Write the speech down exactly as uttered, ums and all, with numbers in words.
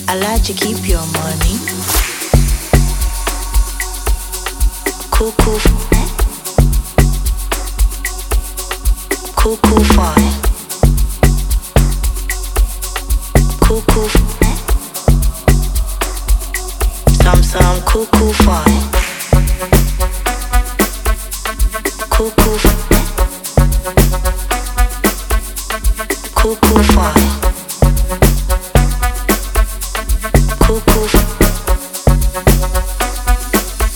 I like to keep your money. Cuckoo, cuckoo fire. Cuckoo, some some cuckoo fire. Cuckoo, cuckoo fire. Cuckoo.